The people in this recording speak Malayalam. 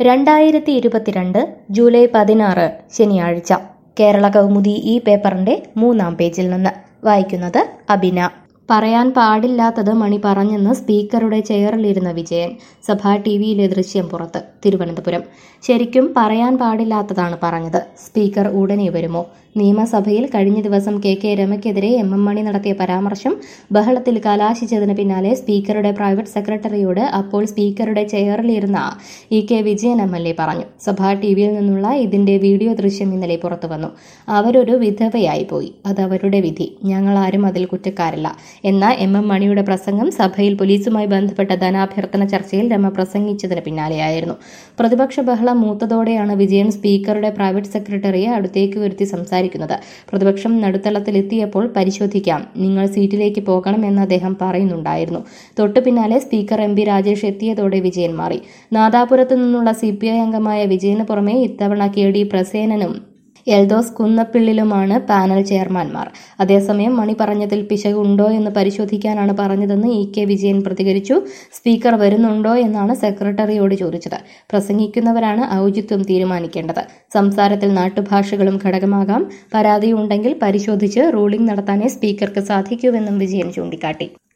2022 ജൂലൈ 16 ശനിയാഴ്ച കേരള കൗമുദി ഈ പേപ്പറിന്റെ 3-ാം പേജിൽ നിന്ന് വായിക്കുന്നത് അബിന. പറയാൻ പാടില്ലാത്തത് മണി പറഞ്ഞെന്ന് സ്പീക്കറുടെ ചെയറിലിരുന്ന വിജയൻ. സഭാ ടിവിയിലെ ദൃശ്യം പുറത്ത്. തിരുവനന്തപുരം. ശരിക്കും പറയാൻ പാടില്ലാത്തതാണ് പറഞ്ഞത്. സ്പീക്കർ ഉടനെ വരുമോ? നിയമസഭയിൽ കഴിഞ്ഞ ദിവസം കെ രമയ്ക്കെതിരെ മണി നടത്തിയ പരാമർശം ബഹളത്തിൽ കലാശിച്ചതിന് പിന്നാലെ സ്പീക്കറുടെ പ്രൈവറ്റ് സെക്രട്ടറിയോട് അപ്പോൾ സ്പീക്കറുടെ ചെയറിലിരുന്ന വിജയൻ MLA പറഞ്ഞു. സഭാ ടിവിയിൽ നിന്നുള്ള ഇതിന്റെ വീഡിയോ ദൃശ്യം ഇന്നലെ പുറത്തു വന്നു. അവരൊരു വിധവയായി പോയി, അതവരുടെ വിധി, ഞങ്ങളാരും അതിൽ കുറ്റക്കാരല്ല എന്ന മണിയുടെ പ്രസംഗം സഭയിൽ പോലീസുമായി ബന്ധപ്പെട്ട ധനാഭ്യർത്ഥന ചർച്ചയിൽ രമ പ്രസംഗിച്ചതിന് പിന്നാലെയായിരുന്നു. പ്രതിപക്ഷ ബഹളം മൂത്തതോടെയാണ് വിജയൻ സ്പീക്കറുടെ പ്രൈവറ്റ് സെക്രട്ടറിയെ അടുത്തേക്ക് വരുത്തി സംസാരിക്കുന്നത്. പ്രതിപക്ഷം നടുത്തളത്തിലെത്തിയപ്പോൾ പരിശോധിക്കാം, നിങ്ങൾ സീറ്റിലേക്ക് പോകണം എന്ന് അദ്ദേഹം പറയുന്നുണ്ടായിരുന്നു. തൊട്ടു പിന്നാലെ സ്പീക്കർ MP രാജേഷ് എത്തിയതോടെ വിജയൻ മാറി. നാദാപുരത്തു നിന്നുള്ള CPI അംഗമായ വിജയന് പുറമെ ഇത്തവണ KD പ്രസേനനും എൽദോസ് കുന്നപ്പിള്ളിലുമാണ് പാനൽ ചെയർമാൻമാർ. അതേസമയം മണി പറഞ്ഞതിൽ പിശകുണ്ടോ എന്ന് പരിശോധിക്കാനാണ് പറഞ്ഞതെന്ന് വിജയൻ പ്രതികരിച്ചു. സ്പീക്കർ വരുന്നുണ്ടോ എന്നാണ് സെക്രട്ടറിയോട് ചോദിച്ചത്. പ്രസംഗിക്കുന്നവരാണ് ഔചിത്യം തീരുമാനിക്കേണ്ടത്. സംസാരത്തിൽ നാട്ടുഭാഷകളും ഘടകമാകാം. പരാതിയുണ്ടെങ്കിൽ പരിശോധിച്ച് റൂളിംഗ് നടത്താനേ സ്പീക്കർക്ക് സാധിക്കൂവെന്നും വിജയൻ ചൂണ്ടിക്കാട്ടി.